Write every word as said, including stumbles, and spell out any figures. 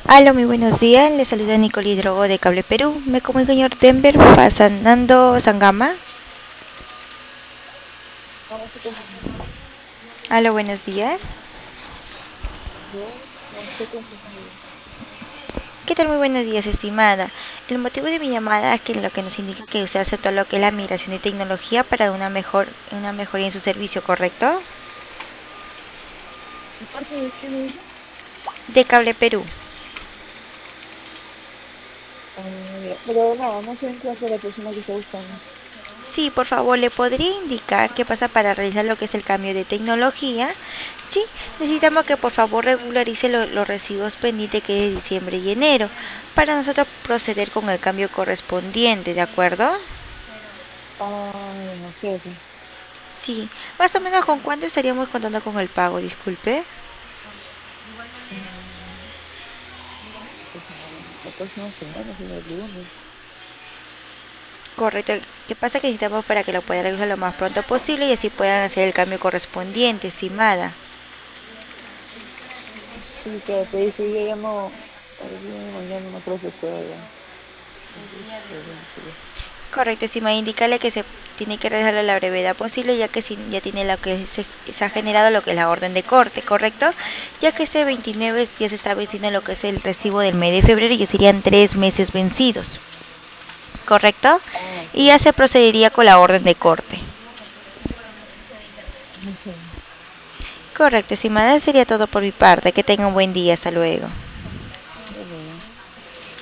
Hola, muy buenos días. Les saluda Nicole Hidrogo de Cable Perú. Me comunico señor Denver Fernando Sangama. No sé confundir. Hola, buenos días. Yo no sé confundir. ¿Qué tal? Muy buenos días, estimada. El motivo de mi llamada es que lo que nos indica que usted hace todo lo que es la migración de tecnología para una mejor, una mejoría en su servicio, ¿correcto? ¿De parte de qué me dice? De Cable Perú. Ah, ya. Pero no, no se encuentra la persona que está buscando. Sí, por favor, ¿le podría indicar qué pasa para realizar lo que es el cambio de tecnología? Sí, necesitamos que por favor regularice lo- los residuos pendientes que es de diciembre y enero para nosotros proceder con el cambio correspondiente, ¿de acuerdo? Ah, no sé, pues. Sí, más o menos con cuánto estaríamos contando con el pago, disculpe. Mm, pues ah, la próxima semana, sería el lunes. Correcto, ¿qué pasa? Que necesitamos para que lo puedan realizar lo más pronto posible y así puedan hacer el cambio correspondiente, estimada. Sí, claro, pero dice, yo llamo hoy día y mañana no creo que pueda ya. Entonces, el veinte ya. Correcto, estimada, indicarle que se tiene que realizarlo a la brevedad posible, ya que si ya tiene lo que se, se ha generado lo que es la orden de corte, ¿correcto? Ya que este veintinueve ya se está venciendo lo que es el recibo del mes de febrero y ya serían tres meses vencidos, ¿correcto? Ah, Y ya sí. se procedería con la orden de corte. No sé. Correcto, estimada, sería todo por mi parte. Que tenga un buen día. Hasta luego.